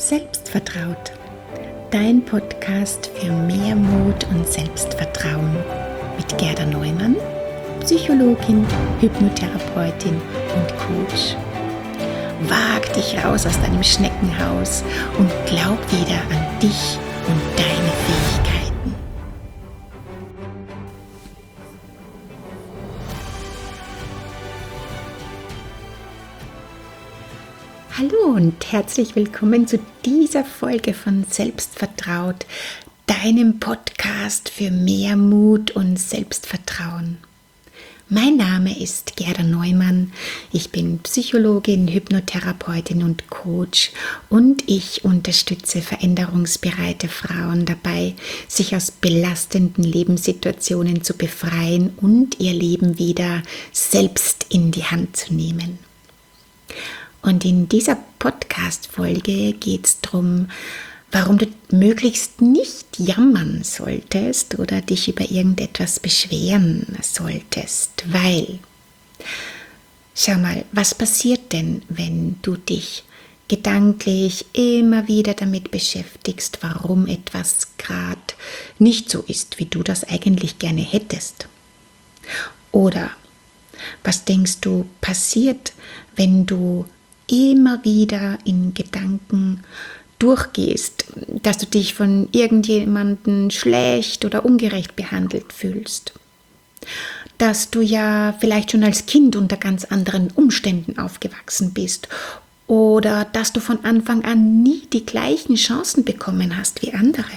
Selbstvertraut, dein Podcast für mehr Mut und Selbstvertrauen mit Gerda Neumann, Psychologin, Hypnotherapeutin und Coach. Wag dich raus aus deinem Schneckenhaus und glaub wieder an dich und deine Fähigkeiten. Hallo und herzlich willkommen zu dieser Folge von Selbstvertraut, deinem Podcast für mehr Mut und Selbstvertrauen. Mein Name ist Gerda Neumann, ich bin Psychologin, Hypnotherapeutin und Coach und ich unterstütze veränderungsbereite Frauen dabei, sich aus belastenden Lebenssituationen zu befreien und ihr Leben wieder selbst in die Hand zu nehmen. Und in dieser Podcast-Folge geht es darum, warum du möglichst nicht jammern solltest oder dich über irgendetwas beschweren solltest. Weil, schau mal, was passiert denn, wenn du dich gedanklich immer wieder damit beschäftigst, warum etwas gerade nicht so ist, wie du das eigentlich gerne hättest? Oder was denkst du passiert, wenn du immer wieder in Gedanken durchgehst, dass du dich von irgendjemandem schlecht oder ungerecht behandelt fühlst, dass du ja vielleicht schon als Kind unter ganz anderen Umständen aufgewachsen bist oder dass du von Anfang an nie die gleichen Chancen bekommen hast wie andere.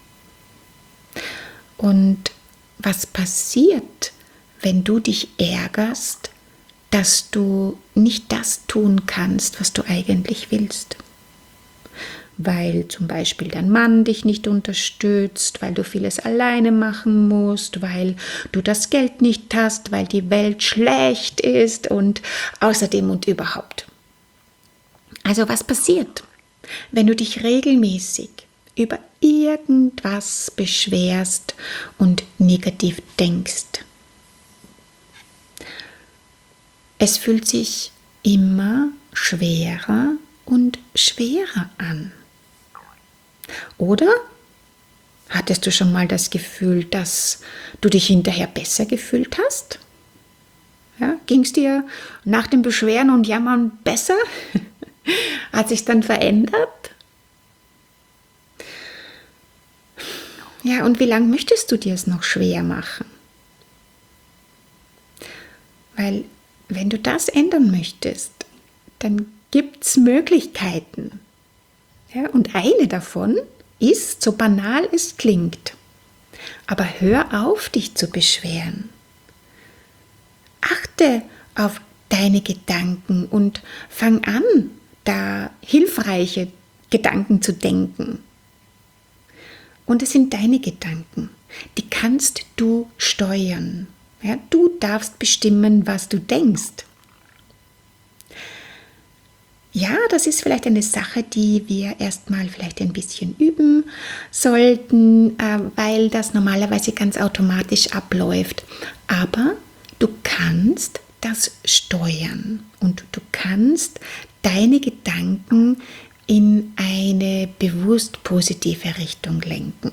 Und was passiert, wenn du dich ärgerst, dass du nicht das tun kannst, was du eigentlich willst? Weil zum Beispiel dein Mann dich nicht unterstützt, weil du vieles alleine machen musst, weil du das Geld nicht hast, weil die Welt schlecht ist und außerdem und überhaupt. Also was passiert, wenn du dich regelmäßig über irgendwas beschwerst und negativ denkst? Es fühlt sich immer schwerer und schwerer an. Oder hattest du schon mal das Gefühl, dass du dich hinterher besser gefühlt hast? Ja, ging es dir nach dem Beschweren und Jammern besser? Hat sich dann verändert? Ja, und wie lange möchtest du dir es noch schwer machen? Weil wenn du das ändern möchtest, dann gibt es Möglichkeiten. Ja, und eine davon ist, so banal es klingt, aber hör auf, dich zu beschweren. Achte auf deine Gedanken und fang an, da hilfreiche Gedanken zu denken. Und es sind deine Gedanken, die kannst du steuern. Ja, du darfst bestimmen, was du denkst. Ja, das ist vielleicht eine Sache, die wir erstmal vielleicht ein bisschen üben sollten, weil das normalerweise ganz automatisch abläuft. Aber du kannst das steuern und du kannst deine Gedanken in eine bewusst positive Richtung lenken.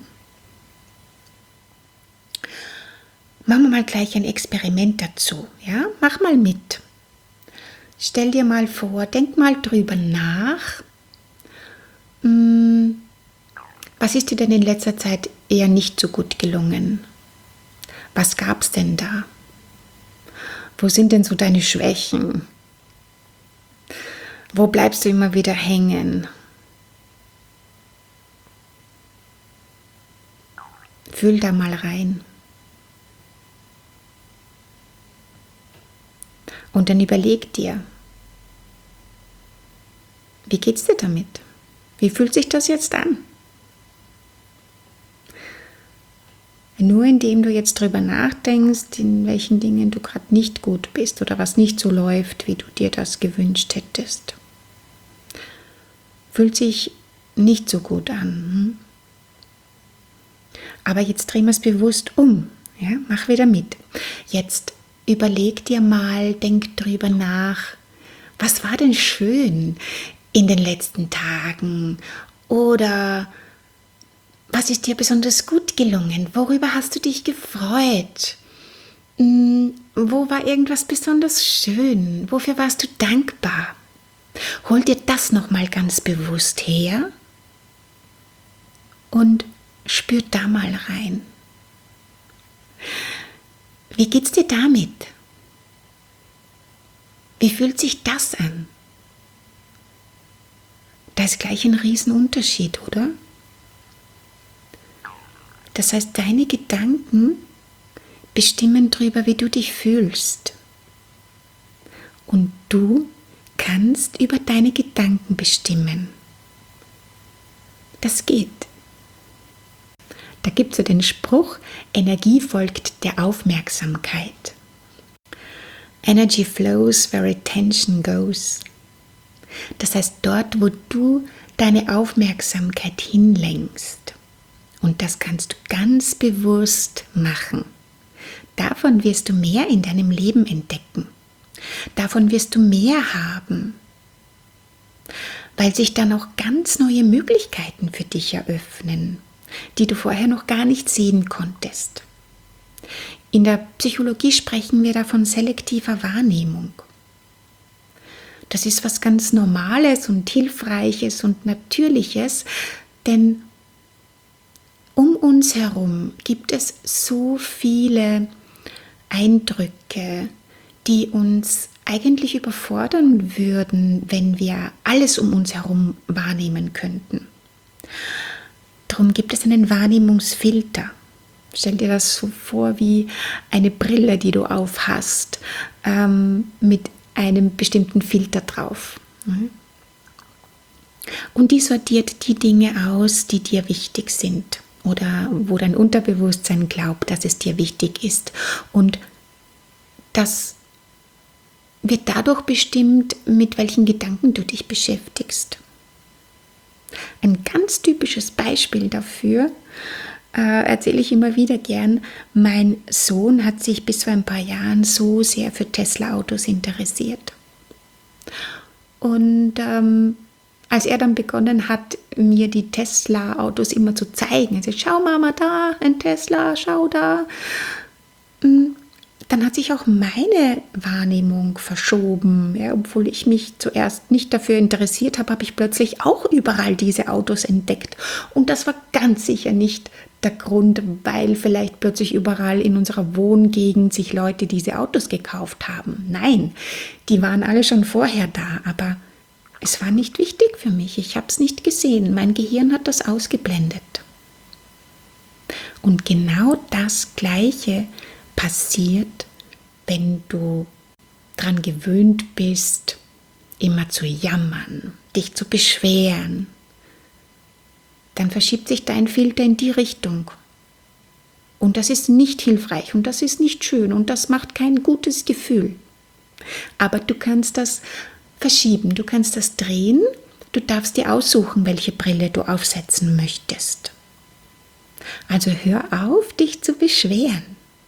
Machen wir mal gleich ein Experiment dazu. Ja? Mach mal mit. Stell dir mal vor, denk mal drüber nach. Was ist dir denn in letzter Zeit eher nicht so gut gelungen? Was gab es denn da? Wo sind denn so deine Schwächen? Wo bleibst du immer wieder hängen? Fühl da mal rein. Und dann überleg dir, wie geht's dir damit? Wie fühlt sich das jetzt an? Nur indem du jetzt drüber nachdenkst, in welchen Dingen du gerade nicht gut bist oder was nicht so läuft, wie du dir das gewünscht hättest. Fühlt sich nicht so gut an. Aber jetzt drehen wir es bewusst um. Ja? Mach wieder mit. Jetzt überleg dir mal, denk drüber nach, was war denn schön in den letzten Tagen Oder was ist dir besonders gut gelungen? Worüber hast du dich gefreut? Wo war irgendwas besonders schön? Wofür warst du dankbar? Hol dir das nochmal ganz bewusst her und spür da mal rein. Wie geht's dir damit? Wie fühlt sich das an? Da ist gleich ein Riesenunterschied, oder? Das heißt, deine Gedanken bestimmen darüber, wie du dich fühlst. Und du kannst über deine Gedanken bestimmen. Das geht. Da gibt es ja den Spruch, Energie folgt der Aufmerksamkeit. Energy flows where attention goes. Das heißt, dort, wo du deine Aufmerksamkeit hinlenkst. Und das kannst du ganz bewusst machen. Davon wirst du mehr in deinem Leben entdecken. Davon wirst du mehr haben. Weil sich dann auch ganz neue Möglichkeiten für dich eröffnen, die du vorher noch gar nicht sehen konntest. In der Psychologie sprechen wir da von selektiver Wahrnehmung. Das ist was ganz Normales und Hilfreiches und Natürliches, denn um uns herum gibt es so viele Eindrücke, die uns eigentlich überfordern würden, wenn wir alles um uns herum wahrnehmen könnten. Darum gibt es einen Wahrnehmungsfilter. Stell dir das so vor wie eine Brille, die du aufhast, mit einem bestimmten Filter drauf. Und die sortiert die Dinge aus, die dir wichtig sind oder wo dein Unterbewusstsein glaubt, dass es dir wichtig ist. Und das wird dadurch bestimmt, mit welchen Gedanken du dich beschäftigst. Ein ganz typisches Beispiel dafür erzähle ich immer wieder gern. Mein Sohn hat sich bis vor ein paar Jahren so sehr für Tesla-Autos interessiert. Und als er dann begonnen hat, mir die Tesla-Autos immer zu zeigen, also schau Mama da, ein Tesla, schau da, dann hat sich auch meine Wahrnehmung verschoben. Ja, obwohl ich mich zuerst nicht dafür interessiert habe, habe ich plötzlich auch überall diese Autos entdeckt. Und das war ganz sicher nicht der Grund, weil vielleicht plötzlich überall in unserer Wohngegend sich Leute diese Autos gekauft haben. Nein, die waren alle schon vorher da, aber es war nicht wichtig für mich. Ich habe es nicht gesehen. Mein Gehirn hat das ausgeblendet. Und genau das Gleiche passiert, wenn du daran gewöhnt bist, immer zu jammern, dich zu beschweren. Dann verschiebt sich dein Filter in die Richtung. Und das ist nicht hilfreich und das ist nicht schön und das macht kein gutes Gefühl. Aber du kannst das verschieben, du kannst das drehen, du darfst dir aussuchen, welche Brille du aufsetzen möchtest. Also hör auf, dich zu beschweren.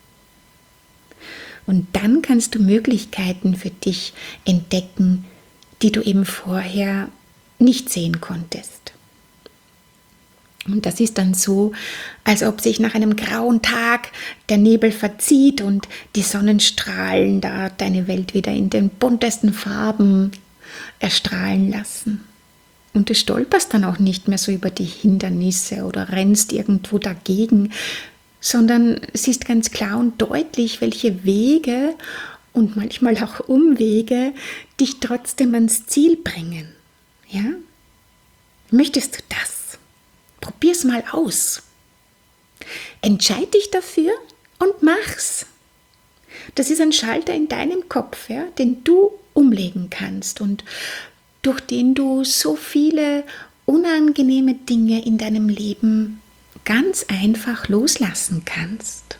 Und dann kannst du Möglichkeiten für dich entdecken, die du eben vorher nicht sehen konntest. Und das ist dann so, als ob sich nach einem grauen Tag der Nebel verzieht und die Sonnenstrahlen da deine Welt wieder in den buntesten Farben erstrahlen lassen. Und du stolperst dann auch nicht mehr so über die Hindernisse oder rennst irgendwo dagegen, sondern siehst ganz klar und deutlich, welche Wege und manchmal auch Umwege dich trotzdem ans Ziel bringen. Ja? Möchtest du das? Probier's mal aus. Entscheid dich dafür und mach's. Das ist ein Schalter in deinem Kopf, ja, den du umlegen kannst und durch den du so viele unangenehme Dinge in deinem Leben ganz einfach loslassen kannst.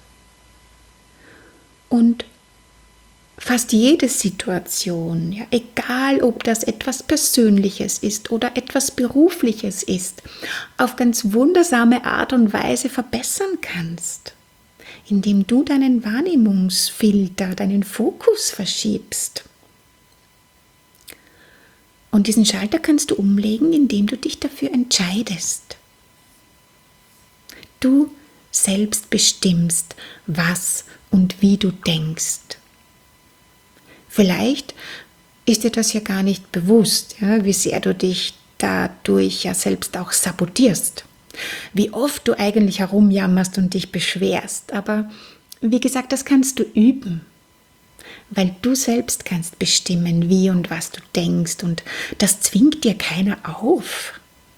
Und fast jede Situation, ja, egal ob das etwas Persönliches ist oder etwas Berufliches ist, auf ganz wundersame Art und Weise verbessern kannst, indem du deinen Wahrnehmungsfilter, deinen Fokus verschiebst. Und diesen Schalter kannst du umlegen, indem du dich dafür entscheidest. Du selbst bestimmst, was und wie du denkst. Vielleicht ist dir das ja gar nicht bewusst, ja, wie sehr du dich dadurch ja selbst auch sabotierst. Wie oft du eigentlich herumjammerst und dich beschwerst. Aber wie gesagt, das kannst du üben. Weil du selbst kannst bestimmen, wie und was du denkst. Und das zwingt dir keiner auf.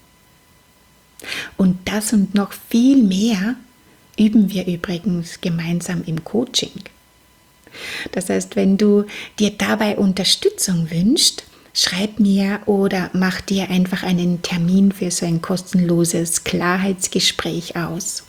Und das und noch viel mehr üben wir übrigens gemeinsam im Coaching. Das heißt, wenn du dir dabei Unterstützung wünschst, schreib mir oder mach dir einfach einen Termin für so ein kostenloses Klarheitsgespräch aus.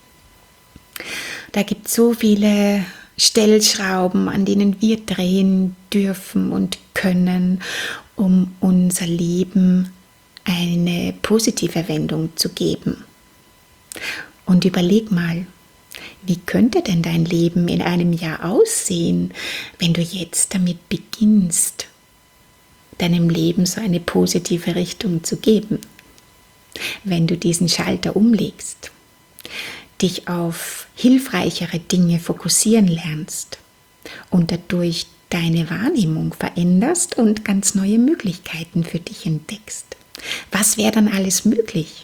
Da gibt es so viele Stellschrauben, an denen wir drehen dürfen und können, um unser Leben eine positive Wendung zu geben. Und überleg mal, wie könnte denn dein Leben in einem Jahr aussehen, wenn du jetzt damit beginnst, deinem Leben so eine positive Richtung zu geben? Wenn du diesen Schalter umlegst, dich auf hilfreichere Dinge fokussieren lernst und dadurch deine Wahrnehmung veränderst und ganz neue Möglichkeiten für dich entdeckst. Was wäre dann alles möglich?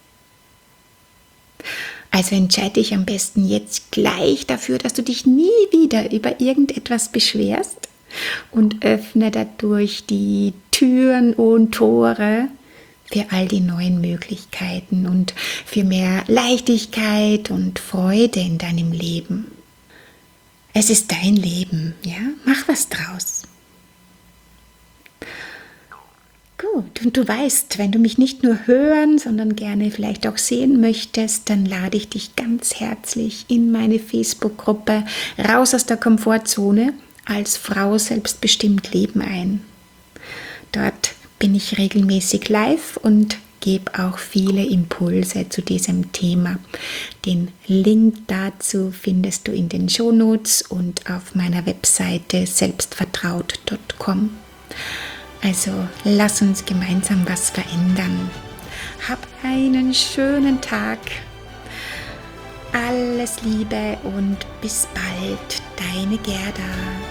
Also entscheide dich am besten jetzt gleich dafür, dass du dich nie wieder über irgendetwas beschwerst und öffne dadurch die Türen und Tore für all die neuen Möglichkeiten und für mehr Leichtigkeit und Freude in deinem Leben. Es ist dein Leben, ja? Mach was draus. Gut, und du weißt, wenn du mich nicht nur hören, sondern gerne vielleicht auch sehen möchtest, dann lade ich dich ganz herzlich in meine Facebook-Gruppe Raus aus der Komfortzone als Frau selbstbestimmt leben ein. Dort bin ich regelmäßig live und gebe auch viele Impulse zu diesem Thema. Den Link dazu findest du in den Shownotes und auf meiner Webseite selbstvertraut.com. Also lass uns gemeinsam was verändern. Hab einen schönen Tag. Alles Liebe und bis bald, deine Gerda.